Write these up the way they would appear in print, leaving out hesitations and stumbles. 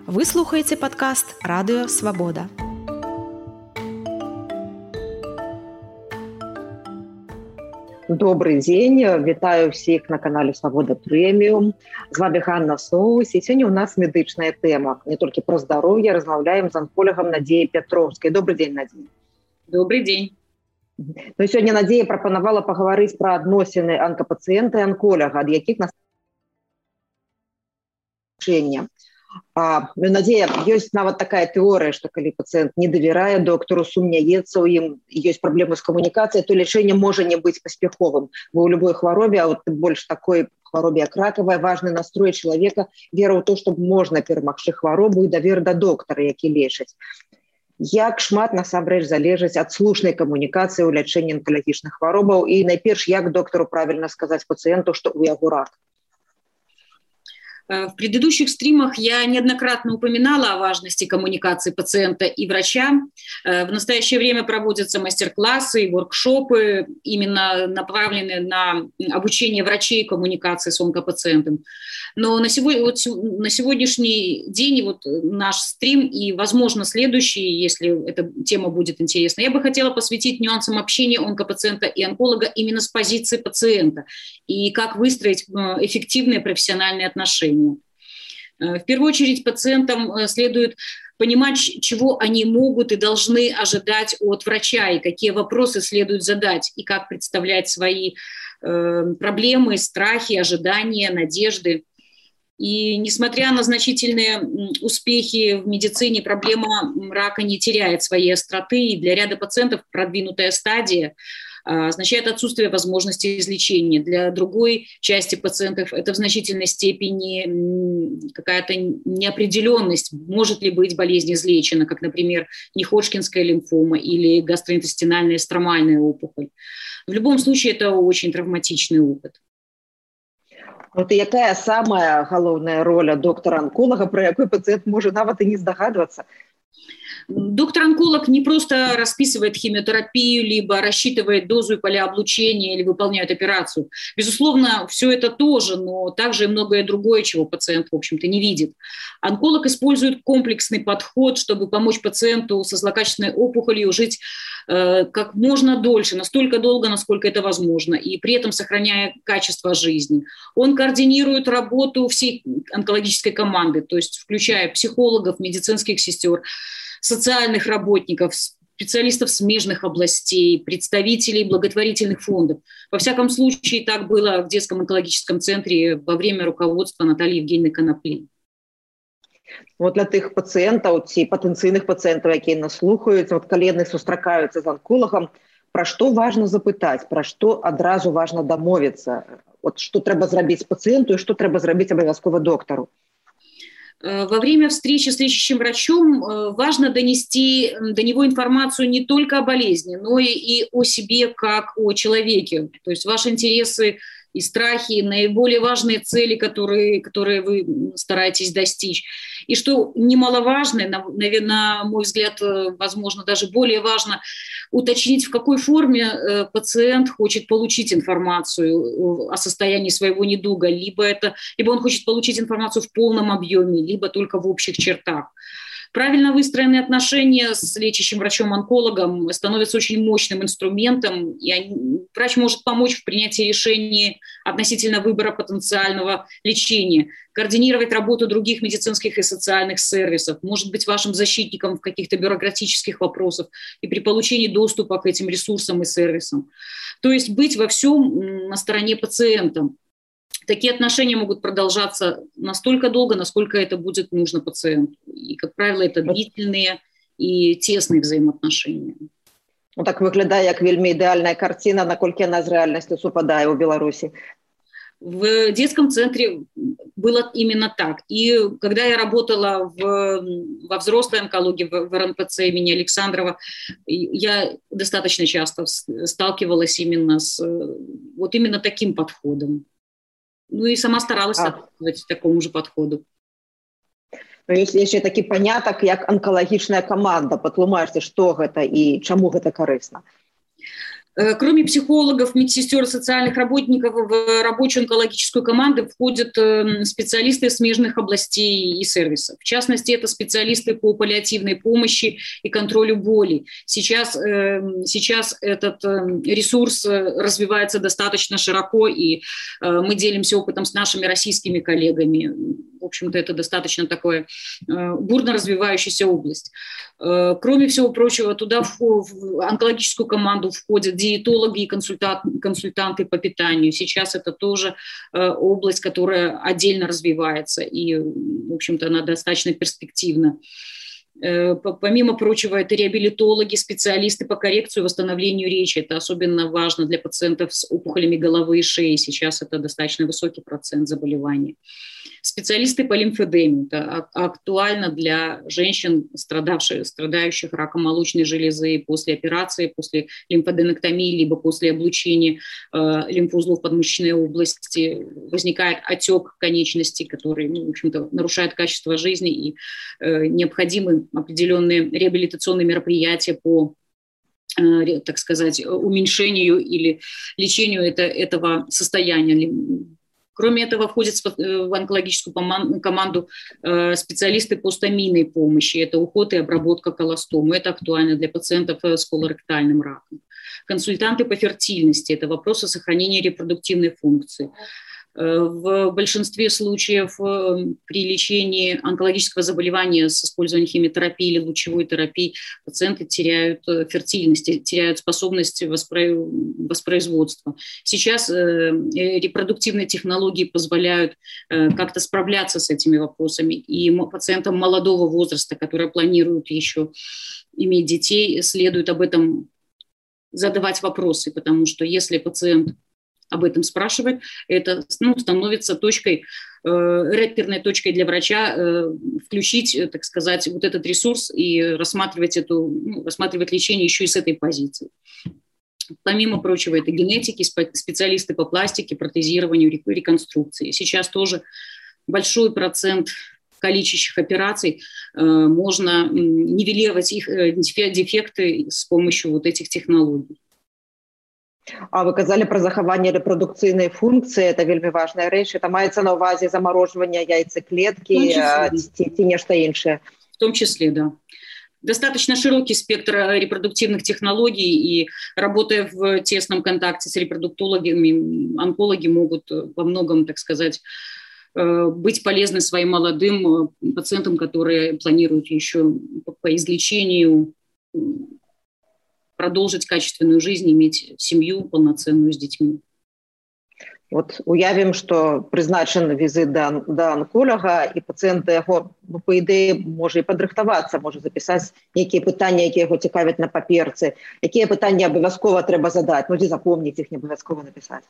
Вы слухаеце падкаст Радыё Свабода. Добрый дзень, вітаю ўсіх на канале Свабода Прэміум. З вами Ганна Соус, і сёння у нас медычная тэма. Не толькі пра здароўе, размаўляем з анколагам Надзеяй Пятроўскай. Добрый дзень, Надзея. Добрый дзень. Ну, сёння Надзея прапанавала пагаварыць пра адносіны анкапацыента і анколага, ад якіх нас лячэння. Надзея, ёсць нават такая тэорыя, што калі пацыент не давярае доктару, сумняецца ў ім, ёсць праблемы з камунікацыяй, то лячэнне можа не быць паспяховым. Бо ў любой хваробе, а от больш такой хваробе, як ракавая, важны настрой чалавека, вера ў то, што можна перамагчы хваробу і давер да доктара, які лечыць. Як шмат насамрэч залежыць ад слушнай камунікацыі ў лячэнні анкалагічных хваробаў і найперш, як доктару правільна сказаць пацыенту, што ў яго рак? В предыдущих стримах я неоднократно упоминала о важности коммуникации пациента и врача. В настоящее время проводятся мастер-классы и воркшопы, именно направленные на обучение врачей коммуникации с онкопациентом. Но на сегодняшний день вот наш стрим и, возможно, следующий, если эта тема будет интересна, я бы хотела посвятить нюансам общения онкопациента и онколога именно с позиции пациента и как выстроить эффективные профессиональные отношения. В первую очередь пациентам следует понимать, чего они могут и должны ожидать от врача, и какие вопросы следует задать, и как представлять свои проблемы, страхи, ожидания, надежды. И несмотря на значительные успехи в медицине, проблема рака не теряет своей остроты, и для ряда пациентов продвинутая стадия означает отсутствие возможности излечения. Для другой части пациентов это в значительной степени какая-то неопределенность, может ли быть болезнь излечена, как, например, неходжкинская лимфома или гастроинтестинальная стромальная опухоль. В любом случае это очень травматичный опыт. Вот и якая самая галоўная роля доктора-онколога, про якой пациент может нават и не здогадываться? Доктор-онколог не просто расписывает химиотерапию, либо рассчитывает дозу и полеоблучения или выполняет операцию. Безусловно, все это тоже, но также и многое другое, чего пациент, в общем-то, не видит. Онколог использует комплексный подход, чтобы помочь пациенту со злокачественной опухолью жить как можно дольше, настолько долго, насколько это возможно, и при этом сохраняя качество жизни. Он координирует работу всей онкологической команды, то есть включая психологов, медицинских сестер, социальных работников, специалистов смежных областей, представителей благотворительных фондов. Во всяком случае, так было в детском онкологическом центре во время руководства Натальи Евгеньевны Конопли. Вот для тых пациентов, ці патэнцыйных пациентов, якія нас слухаюць, вот калі яны сустракаюцца з онколагам, пра што важна запытаць, пра што адразу важна дамовіцца, вот што трэба зрабіць пациенту и что трэба зрабіць абавязкова доктору? Во время встречи с лечащим врачом важно донести до него информацию не только о болезни, но и о себе как о человеке. То есть ваши интересы и страхи, наиболее важные цели, которые вы стараетесь достичь. И что немаловажно, на мой взгляд, возможно, даже более важно, уточнить, в какой форме пациент хочет получить информацию о состоянии своего недуга. Либо он хочет получить информацию в полном объеме, либо только в общих чертах. Правильно выстроенные отношения с лечащим врачом-онкологом становятся очень мощным инструментом, и врач может помочь в принятии решений относительно выбора потенциального лечения, координировать работу других медицинских и социальных сервисов, может быть вашим защитником в каких-то бюрократических вопросах и при получении доступа к этим ресурсам и сервисам. То есть быть во всем на стороне пациента. Такие отношения могут продолжаться настолько долго, насколько это будет нужно пациенту. И, как правило, это длительные и тесные взаимоотношения. Ну, так выглядае як вельмі ідэальная картина, наколькі яна з рэальнасцю супадае ў Беларуси. В детском центре было именно так. И когда я работала во взрослой онкологии, в РНПЦ имени Александрова, я достаточно часто сталкивалась именно с вот именно таким подходом. Ну и сама старалась соответствовать такому же подходу. Ну, если еще такі поняток, як онкалагічная команда, патлумачце, што гэта і чаму гэта карысна? Кроме психологов, медсестер, социальных работников, в рабочую онкологическую команду входят специалисты смежных областей и сервисов. В частности, это специалисты по паллиативной помощи и контролю боли. Сейчас этот ресурс развивается достаточно широко, и мы делимся опытом с нашими российскими коллегами. В общем-то, это достаточно такая бурно развивающаяся область. Кроме всего прочего, туда в онкологическую команду входят диетологи и консультанты по питанию. Сейчас это тоже область, которая отдельно развивается, и, в общем-то, она достаточно перспективна. Помимо прочего, это реабилитологи, специалисты по коррекции и восстановлению речи. Это особенно важно для пациентов с опухолями головы и шеи. Сейчас это достаточно высокий процент заболеваний. Специалисты по лимфедеме. Это актуально для женщин, страдающих раком молочной железы после операции, после лимфоденоктомии, либо после облучения лимфоузлов подмышечной области. Возникает отек конечностей, который, в общем-то, нарушает качество жизни, и необходимы определенные реабилитационные мероприятия по, так сказать, уменьшению или лечению этого состояния. Кроме этого, входят в онкологическую команду специалисты по стомийной помощи. Это уход и обработка колостомы. Это актуально для пациентов с колоректальным раком. Консультанты по фертильности. Это вопросы сохранения репродуктивной функции. В большинстве случаев при лечении онкологического заболевания с использованием химиотерапии или лучевой терапии пациенты теряют фертильность, теряют способность воспроизводства. Сейчас репродуктивные технологии позволяют как-то справляться с этими вопросами. И пациентам молодого возраста, которые планируют еще иметь детей, следует об этом задавать вопросы, потому что если пациент об этом спрашивать, это становится реперной точкой для врача включить, так сказать, вот этот ресурс и рассматривать лечение еще и с этой позиции. Помимо прочего, это генетики, специалисты по пластике, протезированию, реконструкции. Сейчас тоже большой процент калечащих операций можно нивелировать их дефекты с помощью вот этих технологий. А вы казали про захаванне рэпрадукцыйнай функцыі, это вельмі важная рэч, это маецца на ўвазе замарожвання яйцаклеткі ці нешта іншае? В том числе, да. Достаточно широкий спектр репродуктивных технологий, и работая в тесном контакте с репродуктологами, онкологи могут во многом, так сказать, быть полезны своим молодым пациентам, которые планируют еще по излечению продолжить качественную жизнь, иметь семью полноценную с детьми. Вот уявім, што прызначаны візит да онколога, і пацыент да яго, па ідэі, можа і падрыхтавацца, можа запісаць нейкія пытанні, якія яго цікавяць на паперцы, якія пытанні абавязкова трэба задаць, дзе запомніць іх, не абавязкова напісаць.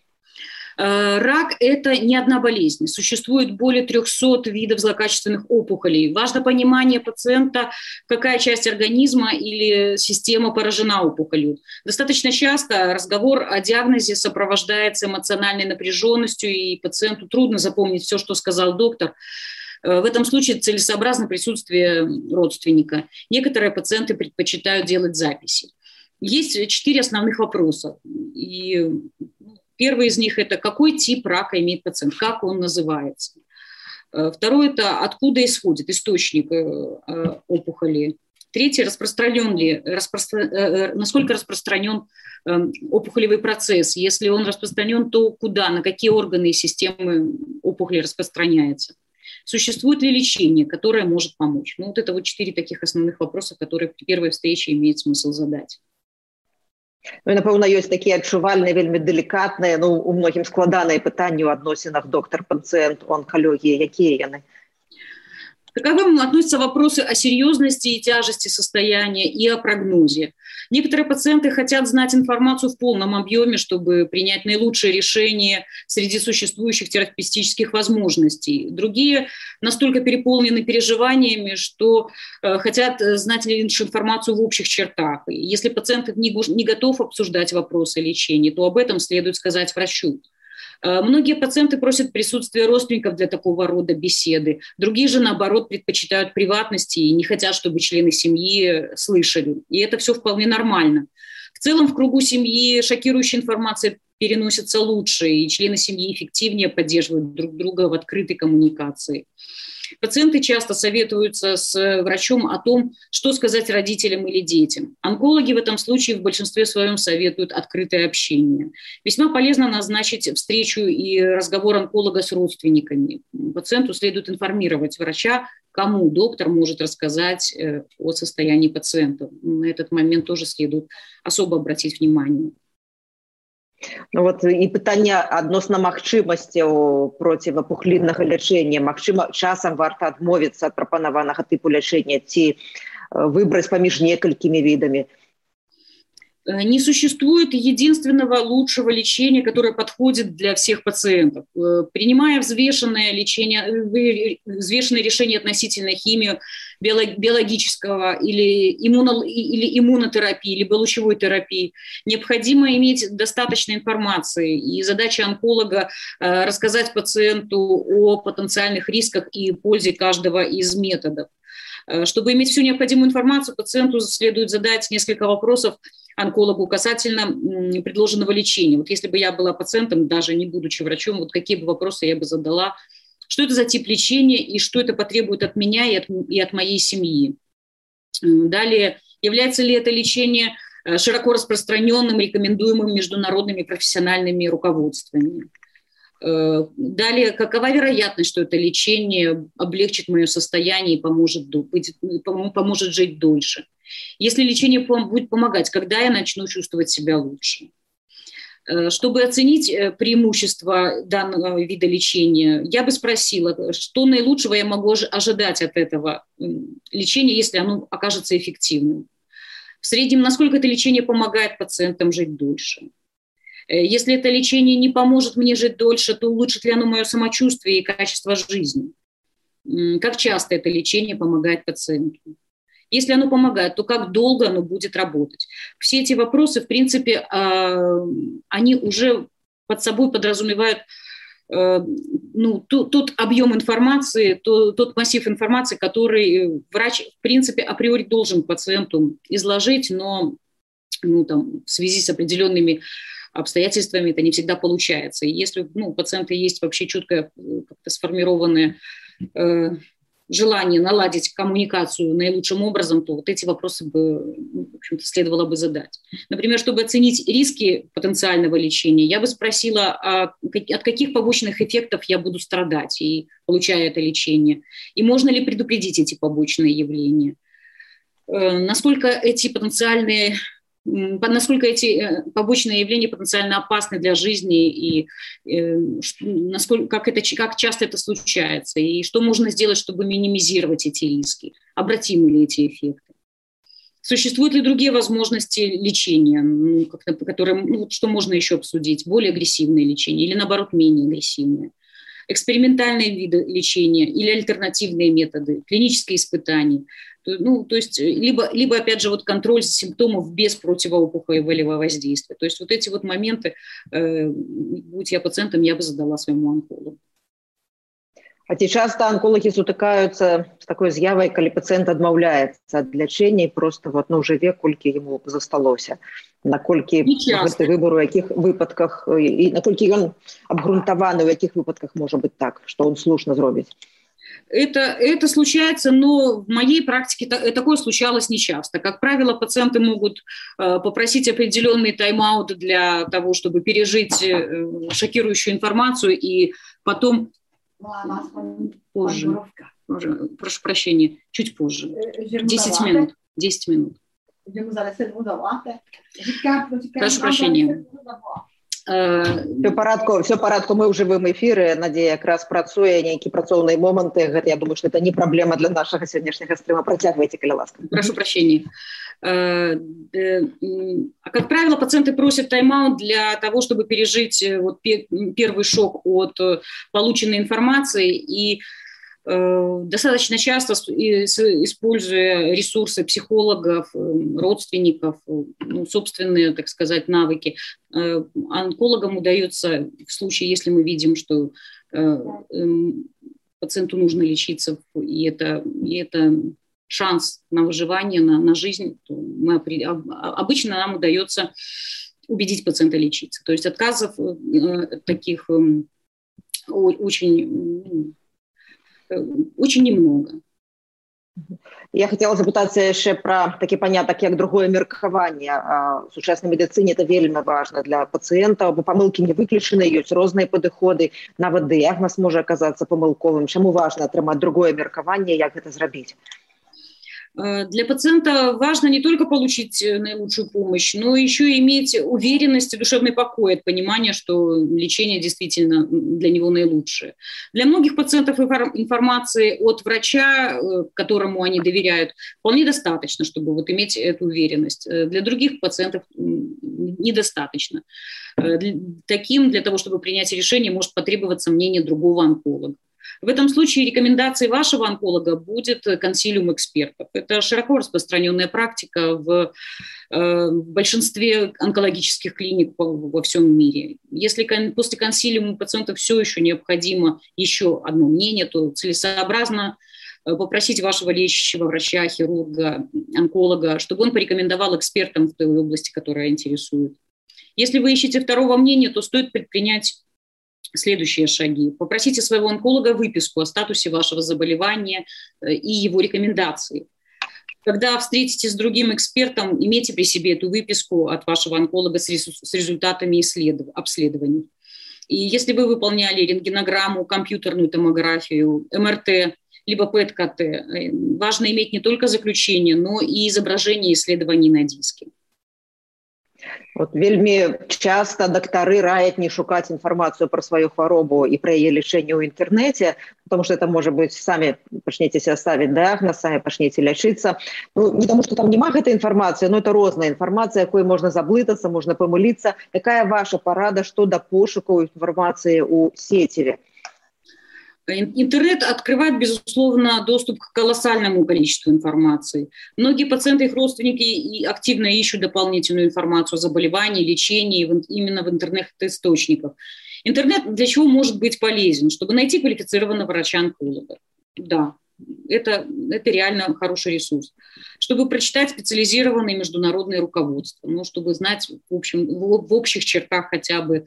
Рак – это не одна болезнь. Существует более 300 видов злокачественных опухолей. Важно понимание пациента, какая часть организма или система поражена опухолью. Достаточно часто разговор о диагнозе сопровождается эмоциональной напряженностью, и пациенту трудно запомнить все, что сказал доктор. В этом случае целесообразно присутствие родственника. Некоторые пациенты предпочитают делать записи. Есть 4 основных вопроса. И первый из них – это какой тип рака имеет пациент, как он называется. Второй – это откуда исходит источник опухоли. Третий – насколько распространен опухолевый процесс. Если он распространен, то куда, на какие органы и системы опухоли распространяется. Существует ли лечение, которое может помочь? Вот это 4 таких основных вопроса, которые при первой встрече имеет смысл задать. Ну, і, напэўна, ёсць такія адчувальныя, вельмі далікатныя, у многім складаныя пытанні ў адносінах доктар-пацыент у онкалогіі. Якія яны? К таковым относятся вопросы о серьезности и тяжести состояния и о прогнозе. Некоторые пациенты хотят знать информацию в полном объеме, чтобы принять наилучшее решение среди существующих терапевтических возможностей. Другие настолько переполнены переживаниями, что хотят знать лишь информацию в общих чертах. И если пациент не готов обсуждать вопросы лечения, то об этом следует сказать врачу. Многие пациенты просят присутствия родственников для такого рода беседы. Другие же, наоборот, предпочитают приватности и не хотят, чтобы члены семьи слышали. И это все вполне нормально. В целом в кругу семьи шокирующая информация переносится лучше, и члены семьи эффективнее поддерживают друг друга в открытой коммуникации. Пациенты часто советуются с врачом о том, что сказать родителям или детям. Онкологи в этом случае в большинстве своем советуют открытое общение. Весьма полезно назначить встречу и разговор онколога с родственниками. Пациенту следует информировать врача, кому доктор может рассказать о состоянии пациента. На этот момент тоже следует особо обратить внимание. Ну вот і питання адносна магчымасцяў процівапухліннага лячэння. Магчыма, часам варта адмовіцца ад прапанаванага тыпу лячэння ці выбраць паміж некалькімі відамі. Не существует единственного лучшего лечения, которое подходит для всех пациентов. Принимая взвешенное решение относительно химии, биологического или иммунотерапии, либо лучевой терапии, необходимо иметь достаточно информации. И задача онколога рассказать пациенту о потенциальных рисках и пользе каждого из методов. Чтобы иметь всю необходимую информацию, пациенту следует задать несколько вопросов онкологу касательно предложенного лечения. Вот если бы я была пациентом, даже не будучи врачом, вот какие бы вопросы я бы задала, что это за тип лечения и что это потребует от меня и от моей семьи. Далее, является ли это лечение широко распространенным, рекомендуемым международными профессиональными руководствами. Далее, какова вероятность, что это лечение облегчит мое состояние и поможет жить дольше? Если лечение будет помогать, когда я начну чувствовать себя лучше? Чтобы оценить преимущества данного вида лечения, я бы спросила, что наилучшего я могу ожидать от этого лечения, если оно окажется эффективным. В среднем, насколько это лечение помогает пациентам жить дольше? Если это лечение не поможет мне жить дольше, то улучшит ли оно мое самочувствие и качество жизни? Как часто это лечение помогает пациенту? Если оно помогает, то как долго оно будет работать? Все эти вопросы, в принципе, они уже под собой подразумевают тот объем информации, тот массив информации, который врач, в принципе, априори должен пациенту изложить, но в связи с определенными обстоятельствами это не всегда получается. И если у пациента есть вообще четко как-то сформированное желание наладить коммуникацию наилучшим образом, то вот эти вопросы бы, в общем-то, следовало бы задать. Например, чтобы оценить риски потенциального лечения, я бы спросила, от каких побочных эффектов я буду страдать, и получая это лечение, и можно ли предупредить эти побочные явления, насколько эти побочные явления потенциально опасны для жизни, и как часто это случается, и что можно сделать, чтобы минимизировать эти риски, обратимы ли эти эффекты. Существуют ли другие возможности лечения, что можно еще обсудить, более агрессивное лечение или, наоборот, менее агрессивное? Экспериментальные виды лечения или альтернативные методы, клинические испытания. То есть либо опять же, контроль симптомов без противоопухолевого воздействия. То есть вот эти моменты, будь я пациентом, я бы задала своему онкологу. А ці часто онкологи сутыкаюцца з такой з'явай, калі пацыент адмаўляецца ад лячэння і просто жыве, колькі яму засталося. Наколькі гэты выбор у якіх выпадках і наколькі ён абгрунтаваны, у якіх выпадках можа быць так, што он слушна зробіць? Это случается, но в моей практике такое случалось нечасто. Как правило, пациенты могут попросить определенный тайм-аут для того, чтобы пережить шокирующую информацию, и потом позже, прошу прощения, чуть позже, 10 минут. 10 минут. Прошу прощения. Все парадку, мы ў жывым эфіры. Надзея якраз працуе, нейкія працоўныя моманты. Гэта, я думаю, что это не проблема для нашего сегодняшнего стрима. Працягвайце, калі ласка. Прошу прощения. Как правило, пациенты просят тайм-аут для того, чтобы пережить первый шок от полученной информации, и достаточно часто, используя ресурсы психологов, родственников, собственные, так сказать, навыки, онкологам удается, в случае, если мы видим, что пациенту нужно лечиться, и это шанс на выживание, на жизнь, то обычно нам удается убедить пациента лечиться. То есть отказов таких очень немного. Я хотела запытацца яшчэ пра такі панятак як другое меркаванне. У сучаснай медыцыне это вельмі важна для пацыентаў, бо памылкі не выключаны, ёсць розныя падыходы, нават дыягназ можа аказацца памылковым. Чаму важна атрымаць другое меркаванне, як гэта зрабіць? Для пациента важно не только получить наилучшую помощь, но еще и иметь уверенность и душевный покой от понимания, что лечение действительно для него наилучшее. Для многих пациентов информации от врача, которому они доверяют, вполне достаточно, чтобы вот иметь эту уверенность. Для других пациентов недостаточно. Для того, чтобы принять решение, может потребоваться мнение другого онколога. В этом случае рекомендацией вашего онколога будет консилиум экспертов. Это широко распространенная практика в большинстве онкологических клиник во всем мире. Если после консилиума пациенту все еще необходимо еще одно мнение, то целесообразно попросить вашего лечащего врача, хирурга, онколога, чтобы он порекомендовал экспертам в той области, которая интересует. Если вы ищете второго мнения, то стоит предпринять следующие шаги. Попросите своего онколога выписку о статусе вашего заболевания и его рекомендации. Когда встретитесь с другим экспертом, имейте при себе эту выписку от вашего онколога с результатами обследований. И если вы выполняли рентгенограмму, компьютерную томографию, МРТ, либо ПЭТ-КТ, важно иметь не только заключение, но и изображение исследований на диске. Вот вельмі часто доктары раяць не шукаць інфармацыю пра сваю хваробу і пра яе лячэнне ў інтэрнэце, потому что это может быть самі пачнеце себе ставіць дыягназ, самі пачнеце лячыцца. Ну, не тому что там няма гэтай інфармацыі, но это розная інфармацыя, якой можна заблытацца, можна памыліцца. Якая ваша парада, што да пошуку інфармацыі ў сеціве? Интернет открывает, безусловно, доступ к колоссальному количеству информации. Многие пациенты и их родственники активно ищут дополнительную информацию о заболевании, лечении именно в интернет-источниках. Интернет для чего может быть полезен? Чтобы найти квалифицированного врача-онколога. Да, это реально хороший ресурс. Чтобы прочитать специализированные международные руководства, чтобы знать в общих чертах хотя бы,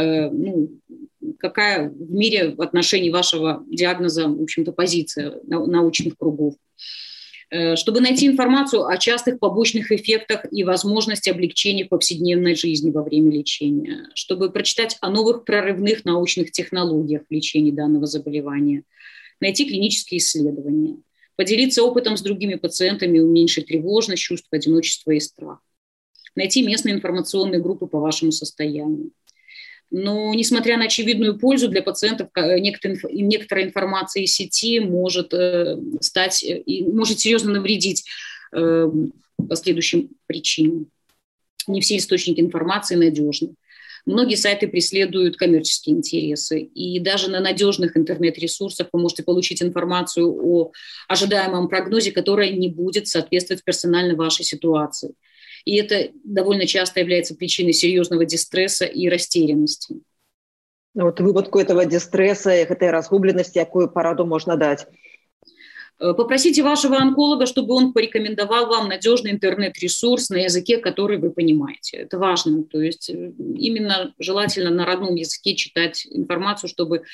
какая в мире в отношении вашего диагноза, в общем-то, позиция научных кругов. Чтобы найти информацию о частых побочных эффектах и возможности облегчения в повседневной жизни во время лечения. Чтобы прочитать о новых прорывных научных технологиях в лечении данного заболевания. Найти клинические исследования. Поделиться опытом с другими пациентами, уменьшить тревожность, чувство одиночества и страх. Найти местные информационные группы по вашему состоянию. Но, несмотря на очевидную пользу для пациентов, некоторая информация из сети может серьезно навредить по следующим причинам. Не все источники информации надежны. Многие сайты преследуют коммерческие интересы. И даже на надежных интернет-ресурсах вы можете получить информацию о ожидаемом прогнозе, которая не будет соответствовать персонально вашей ситуации. И это довольно часто является причиной серьезного дистресса и растерянности. Вот в выпадку этого дистресса, этой разгубленности, какую пораду можно дать? Попросите вашего онколога, чтобы он порекомендовал вам надежный интернет-ресурс на языке, который вы понимаете. Это важно. То есть именно желательно на родном языке читать информацию, чтобы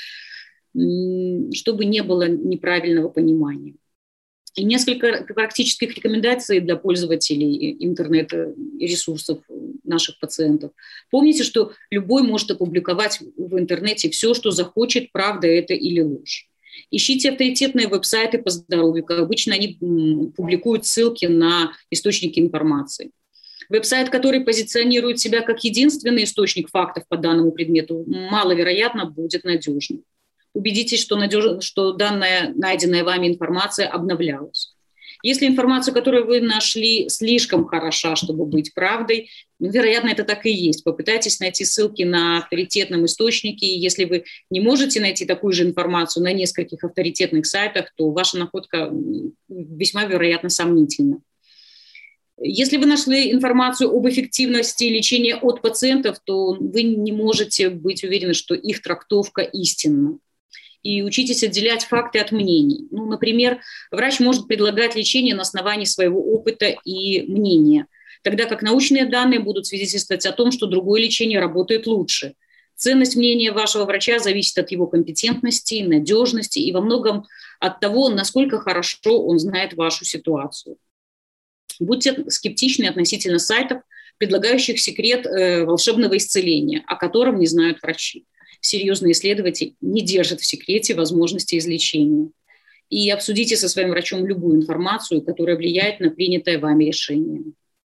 не было неправильного понимания. И несколько практических рекомендаций для пользователей интернет-ресурсов наших пациентов. Помните, что любой может опубликовать в интернете все, что захочет, правда это или ложь. Ищите авторитетные веб-сайты по здоровью. Как обычно, они публикуют ссылки на источники информации. Веб-сайт, который позиционирует себя как единственный источник фактов по данному предмету, маловероятно будет надежным. Убедитесь, что данная найденная вами информация обновлялась. Если информация, которую вы нашли, слишком хороша, чтобы быть правдой, вероятно, это так и есть. Попытайтесь найти ссылки на авторитетном источнике. И если вы не можете найти такую же информацию на нескольких авторитетных сайтах, то ваша находка весьма вероятно сомнительна. Если вы нашли информацию об эффективности лечения от пациентов, то вы не можете быть уверены, что их трактовка истинна. И учитесь отделять факты от мнений. Например, врач может предлагать лечение на основании своего опыта и мнения. тогда как научные данные будут свидетельствовать о том, что другое лечение работает лучше. Ценность мнения вашего врача зависит от его компетентности, надежности и во многом от того, насколько хорошо он знает вашу ситуацию. Будьте скептичны относительно сайтов, предлагающих секрет волшебного исцеления, о котором не знают врачи. Серьезные исследователи не держат в секрете возможности излечения. И обсудите со своим врачом любую информацию, которая влияет на принятое вами решение.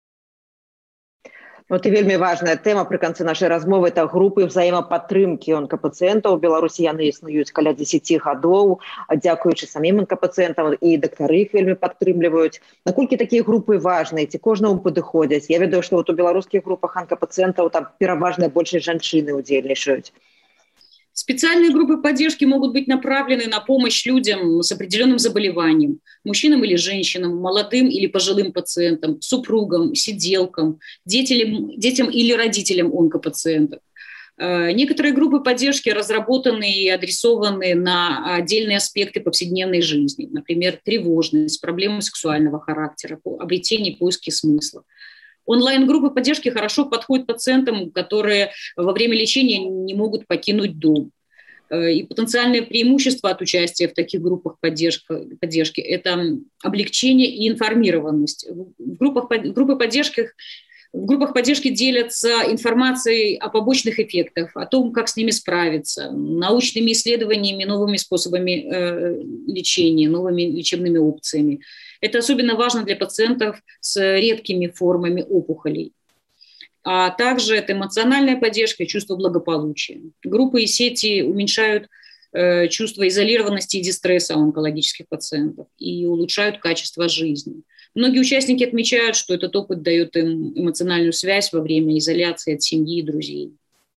Вот і вельмі важная тэма пры канцы нашай размовы – это групы взаемападтрымкі онкапацыентаў. У Беларусі яны існуюць каля 10 гадоў, дзякуючы самім онкапацыентам, і дактары іх вельмі падтрымліваюць. Наколькі такія групы важныя, ці кожнаму падыходзяць? Я ведаю, што у беларускіх групах онкапацыентаў там пераважная большасць жанчыны удзельнічаюць. Специальные группы поддержки могут быть направлены на помощь людям с определенным заболеванием, мужчинам или женщинам, молодым или пожилым пациентам, супругам, сиделкам, детям или родителям онкопациентов. Некоторые группы поддержки разработаны и адресованы на отдельные аспекты повседневной жизни, например, тревожность, проблемы сексуального характера, обретение и поиски смысла. Онлайн-группы поддержки хорошо подходят пациентам, которые во время лечения не могут покинуть дом. И потенциальное преимущество от участия в таких группах поддержки – это облегчение и информированность. В группах поддержки делятся информацией о побочных эффектах, о том, как с ними справиться, научными исследованиями, новыми способами лечения, новыми лечебными опциями. Это особенно важно для пациентов с редкими формами опухолей. А также это эмоциональная поддержка и чувство благополучия. Группы и сети уменьшают чувство изолированности и дистресса у онкологических пациентов и улучшают качество жизни. Многие участники отмечают, что этот опыт дает им эмоциональную связь во время изоляции от семьи и друзей.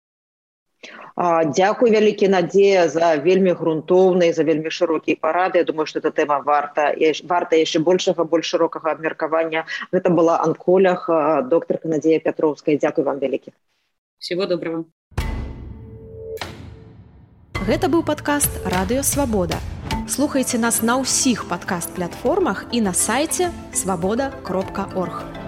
Дзякуй вялікі, Надзея, за вельмі грунтоўныя, за вельмі шырокія парады. Я думаю, што эта тэма варта яшчэ больш шырокага абмеркавання. Гэта была анколог, доктарка Надзея Пятроўская. Дзякуй вам вялікі. Всего доброго. Гэта быў падкаст «Радыё Свабода». Слухайце нас на ўсіх падкаст-платформах і на сайце свабода.орг.